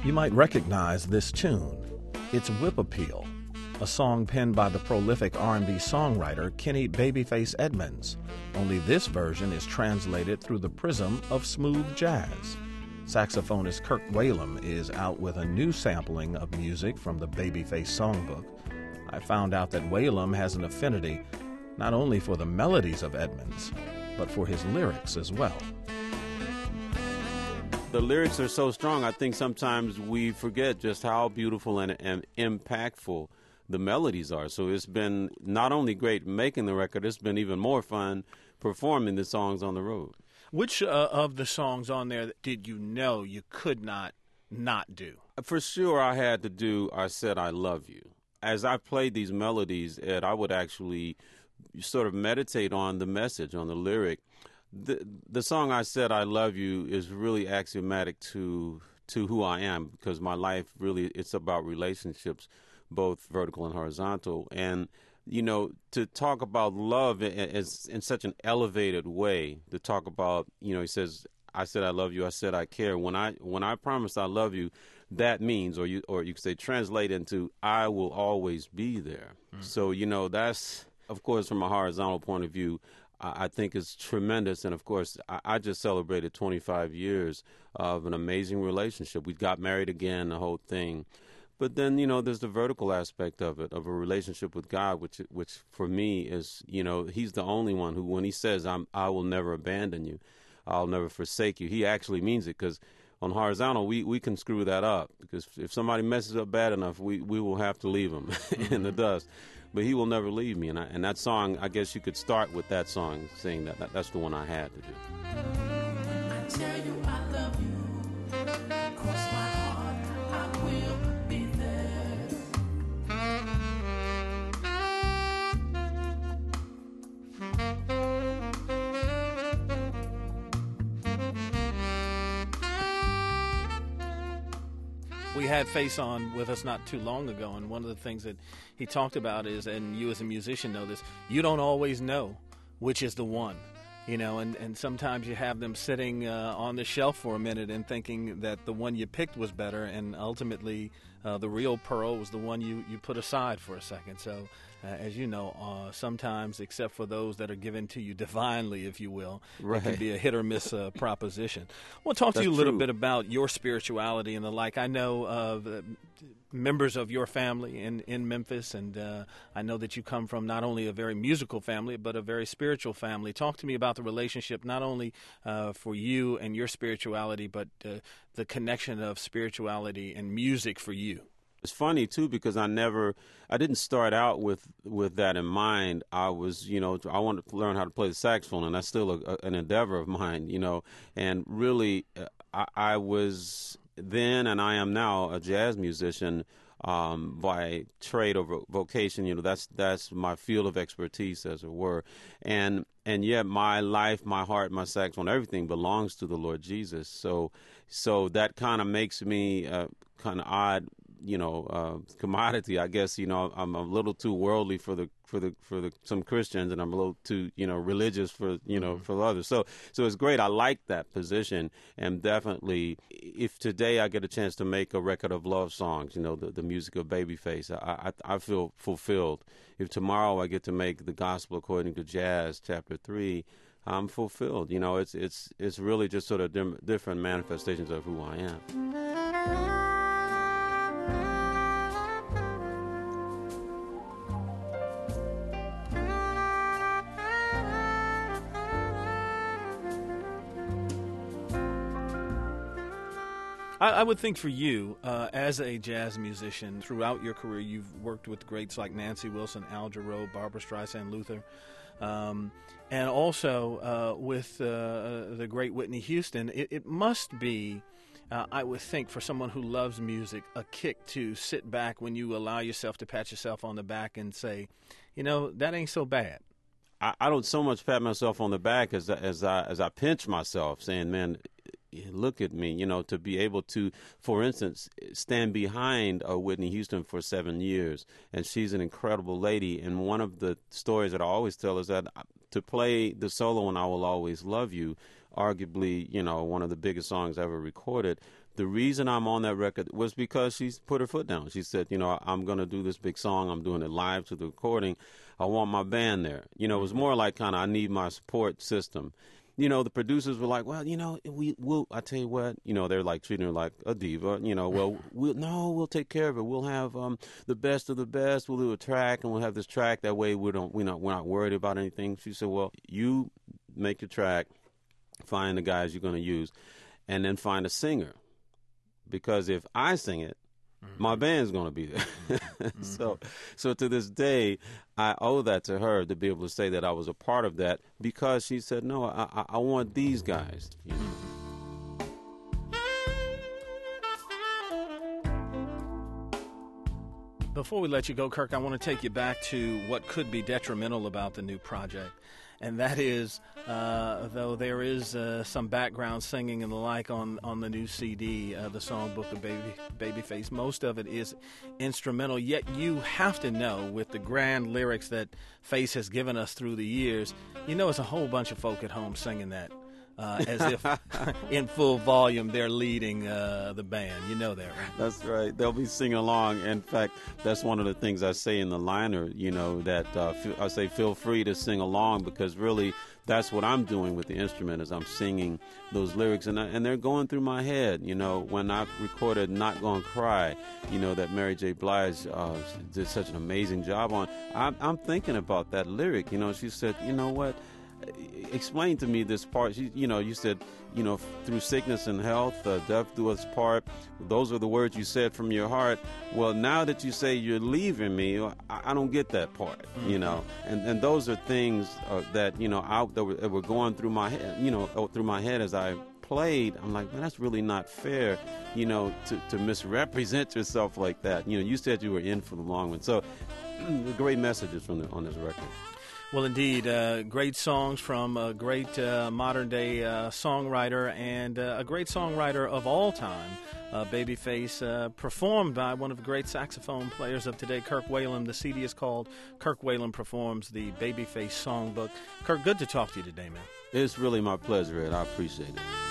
You might recognize this tune. It's Whip Appeal, a song penned by the prolific R&B songwriter Kenny Babyface Edmonds. Only this version is translated through the prism of smooth jazz. Saxophonist Kirk Whalum is out with a new sampling of music from the Babyface songbook. I found out that Whalum has an affinity not only for the melodies of Edmonds, but for his lyrics as well. The lyrics are so strong, I think sometimes we forget just how beautiful and impactful the melodies are. So it's been not only great making the record, it's been even more fun performing the songs on the road. Which of the songs on there did you know you could not do? For sure, I had to do I Said I Love You. As I played these melodies, Ed, I would actually sort of meditate on the message, on the lyric. The song I Said I Love You is really axiomatic to who I am, because my life really, it's about relationships, both vertical and horizontal. And, you know, to talk about love as in such an elevated way, to talk about, you know, he says, I said I love you, I said I care. When I promise I love you, that means, or you could say translate into, I will always be there. Mm-hmm. So, you know, that's, of course, from a horizontal point of view, I think it's tremendous. And, of course, I just celebrated 25 years of an amazing relationship. We got married again, the whole thing. But then, you know, there's the vertical aspect of it, of a relationship with God, which for me is, you know, he's the only one who, when he says, I will never abandon you, I'll never forsake you, he actually means it. Because on horizontal, we can screw that up. Because if somebody messes up bad enough, we will have to leave them in the dust. But he will never leave me. And that song, I guess you could start with that song, saying that's the one I had to do. I tell you I love you, cross my heart, I will be there. We had Face on with us not too long ago, and one of the things that he talked about is, and you as a musician know this, you don't always know which is the one, you know, and sometimes you have them sitting on the shelf for a minute and thinking that the one you picked was better, and ultimately the real pearl was the one you put aside for a second. So, as you know, sometimes, except for those that are given to you divinely, if you will, right, it can be a hit or miss proposition. Well, talk to you a little bit about your spirituality and the like. I know members of your family in Memphis, and I know that you come from not only a very musical family, but a very spiritual family. Talk to me about the relationship, not only for you and your spirituality, but the connection of spirituality and music for you. It's funny, too, because I didn't start out with that in mind. I was, you know, I wanted to learn how to play the saxophone, and that's still an endeavor of mine, you know. And really, I was then, and I am now, a jazz musician by trade or vocation. You know, that's my field of expertise, as it were. And yet my life, my heart, my saxophone, everything belongs to the Lord Jesus. So that kind of makes me kind of odd, you know, commodity, I guess. You know, I'm a little too worldly for some Christians, and I'm a little too, you know, religious for, you know, for others. So it's great. I like that position, and definitely, if today I get a chance to make a record of love songs, you know, the music of Babyface, I feel fulfilled. If tomorrow I get to make the gospel according to Jazz, Chapter 3, I'm fulfilled. You know, it's really just sort of different manifestations of who I am. I would think for you, as a jazz musician, throughout your career, you've worked with greats like Nancy Wilson, Al Jarreau, Barbra Streisand, Luther, and also with the great Whitney Houston. It must be, I would think, for someone who loves music, a kick to sit back when you allow yourself to pat yourself on the back and say, you know, that ain't so bad. I don't so much pat myself on the back as I pinch myself, saying, man, look at me, you know, to be able to, for instance, stand behind Whitney Houston for 7 years. And she's an incredible lady. And one of the stories that I always tell is that to play the solo on I Will Always Love You, arguably, you know, one of the biggest songs ever recorded, the reason I'm on that record was because she's put her foot down. She said, I'm going to do this big song. I'm doing it live to the recording. I want my band there. It was more like kind of I need my support system. The producers were like, well, we'll, I tell you what, they're like treating her like a diva, well, we'll take care of it. We'll have the best of the best. We'll do a track and we'll have this track. That way we're not worried about anything. She said, well, you make your track, find the guys you're going to use, and then find a singer. Because if I sing it, my band's going to be there. So to this day, I owe that to her to be able to say that I was a part of that, because she said, no, I want these guys. Before we let you go, Kirk, I want to take you back to what could be detrimental about the new project. And that is, though there is some background singing and the like on the new CD, the songbook of Babyface, most of it is instrumental. Yet you have to know, with the grand lyrics that Face has given us through the years, it's a whole bunch of folk at home singing that. As if in full volume they're leading the band. You know that, right? That's right. They'll be singing along. In fact, that's one of the things I say in the liner, that I say feel free to sing along, because really that's what I'm doing with the instrument, is I'm singing those lyrics, and they're going through my head. When I recorded Not Gonna Cry, that Mary J. Blige did such an amazing job on, I'm thinking about that lyric. She said, what? Explain to me this part. You said, through sickness and health, death do us part. Those are the words you said from your heart. Well, now that you say you're leaving me, I don't get that part, And those are things that, that were going through my head, as I played. I'm like, man, that's really not fair, to misrepresent yourself like that. You said you were in for the long one. So great messages on this record. Well, indeed, great songs from a great modern-day songwriter, and a great songwriter of all time, Babyface, performed by one of the great saxophone players of today, Kirk Whalum. The CD is called Kirk Whalum Performs the Babyface Songbook. Kirk, good to talk to you today, man. It's really my pleasure, Ed. I appreciate it.